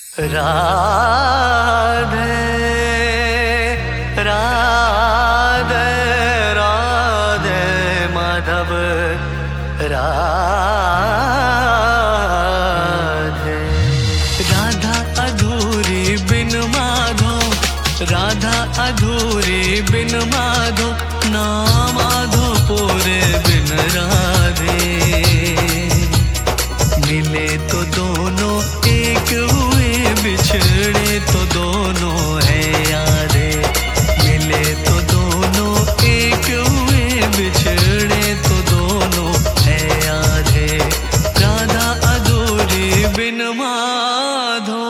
राधे राधे राधे माधव राधे। राधा अधूरी बिन माधो, राधा अधूरी बिन माधो, ना माधो पूरे बिन राधे। मिले तो दोनों एक हुए, बिछड़े तो दोनों है यारे। मिले तो दोनों एक हुए, बिछड़े तो दोनों है यारे। राधा अधूरी बिन माधो।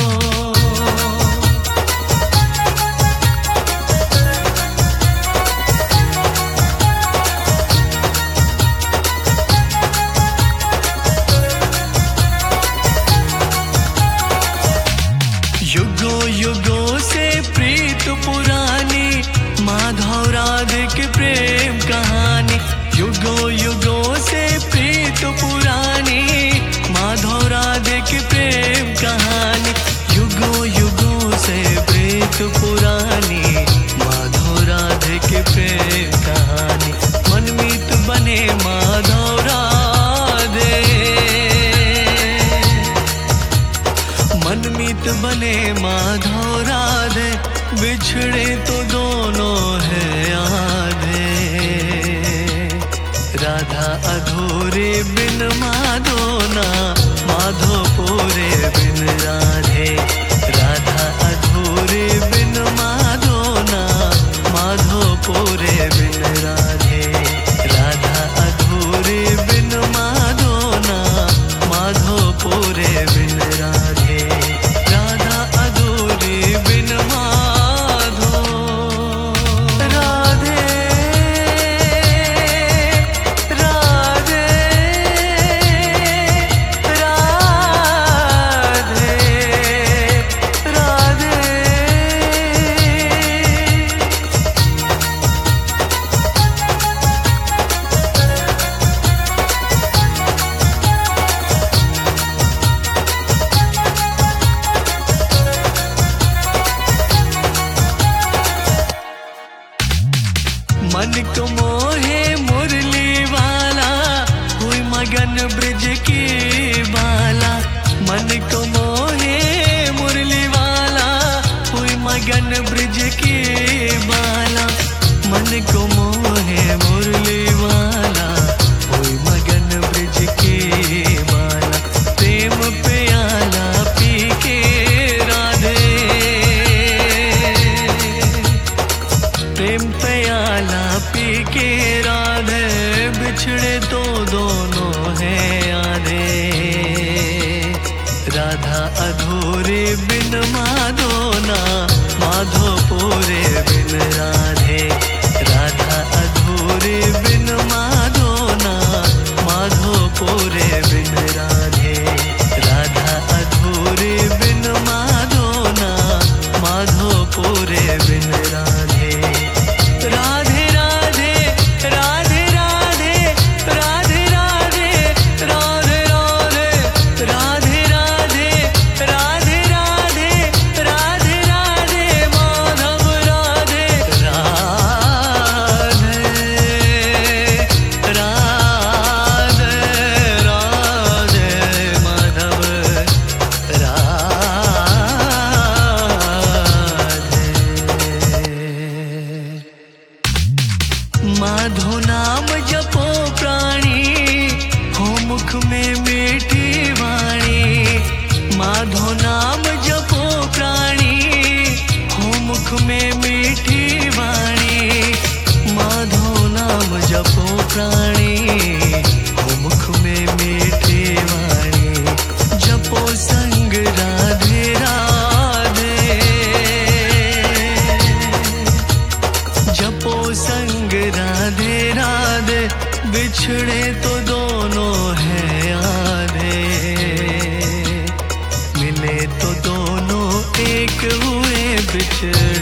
युगों युगों से प्रीत पुरानी, माधव राधे की प्रेम कहानी। युगों युगों से प्रीत पुरानी, माधव राधे की प्रेम कहानी। युगों युगों से प्रीत पुरानी, माधव राधे की प्रेम कहानी। मनमीत बने माधव राधे, मनमीत बने माधव राधे। बिछड़े तो दोनों है आधे। राधा अधूरी बिन माधो, ना माधो पूरे बिन राधे। राधा अधूरी बिन माधो, ना माधो पूरे बिन राधे। राधा अधूरी बिन माधो, ना माधो पूरे बिन राधे। राधा अधूरी बिन माधो। राधे राधे राधे राधे। मन को मोहे मुरली वाला, हुई मगन ब्रिज की बाला। मन को मोहे मुरली वाला, हुई मगन ब्रिज की बाला। मन को मोहे मुरली वाला, हुई मगन ब्रिज की बाला। प्रेम प्याला पी के राधे, प्रेम प्याला पी के राधे। बिछड़े तो दोनों है आधे। राधा अधूरी बिन माधो, ना माधो पूरे बिन राधे। राधा अधूरी बिन माधो, ना माधो पूरे बिन राधे। राधा अधूरी बिन माधो, ना माधो पूरे बिन राधे। राधे राधे राधे राधे राधे राधे राधे राधे राधे राधे राधे राधे राधे माधव राधे। राधे राधे राधे माधव राधे। माधो नाम जपो प्राणी, हो मुख में मीठी वाणी। माधो नाम जपो प्राणी, हो मुख में मीठी वाणी। माधो नाम जपो प्राणी, हो मुख में मीठी वाणी। जपो संग राधे राधे, जपो संग राधे राधे। बिछड़े तो दोनों है आधे। मिले तो दोनों एक हुए, बिछड़े